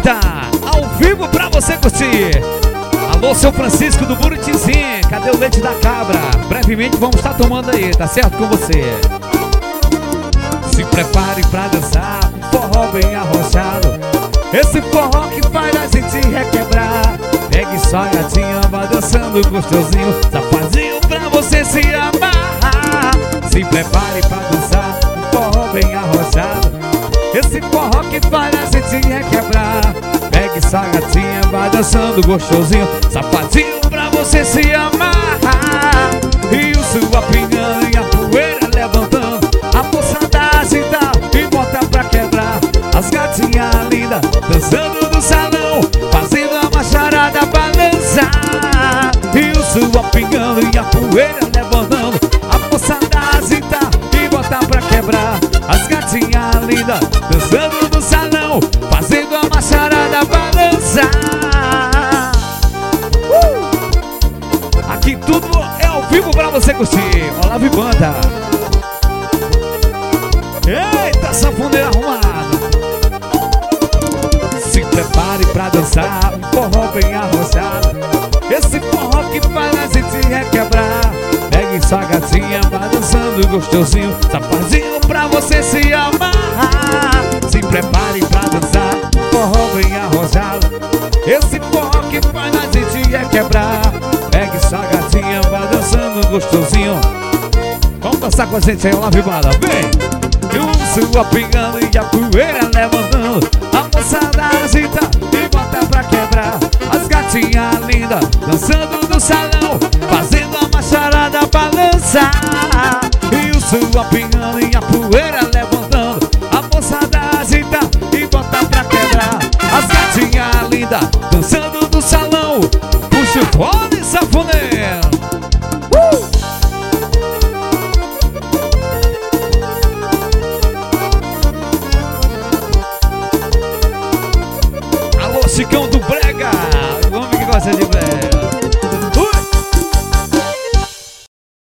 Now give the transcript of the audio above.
Vibanda, ao vivo pra você curtir. Alô, seu Francisco do Buritizinho, cadê o leite da cabra? Brevemente vamos estar tomando aí, tá certo com você? Se prepare pra dançar um forró bem arrochado. Esse forró que faz a gente requebrar. Pegue só gatinha, vai dançando gostosinho, safadinho pra você se amarrar. Se prepare pra dançar um forró bem arrochado. Esse forró que faz a gente requebrar. Pegue só gatinha, vai dançando gostosinho, safadinho pra você se amarrar. E o sua pinhão e a poeira levantando, a moçada agita e bota pra quebrar. As gatinhas lindas dançando no salão, fazendo a macharada balançar. E o sua pingando e a poeira levantando, a moçada agita e bota pra quebrar. As gatinhas lindas dançando no salão, fazendo a macharada balançar. Aqui tudo é ao vivo pra você curtir. Olá, Vibanda. Eita, sanfoneiro arrumado. Se prepare pra dançar um forró bem arrochado. Esse forró que faz a gente requebrar. Pegue sua gatinha, vai dançando gostosinho, safadinho pra você se amarrar. Se prepare pra dançar um forró bem arrojado. Esse forró que faz a gente requebrar. Pegue sua gatinha, vai dançando gostosinho. Vamos dançar com a gente aí, lá, Vibanda, vem! E o sua pingando e a poeira levantando, a moçada agita e bota pra quebrar. As gatinhas lindas dançando no salão, fazendo a macharada balançar. E o sua pingando e a poeira levantando, a moçada agita e bota pra quebrar. As gatinhas lindas dançando no salão, puxa o fone, sanfoneiro. Chicão do Brega, o homem que gosta de brega.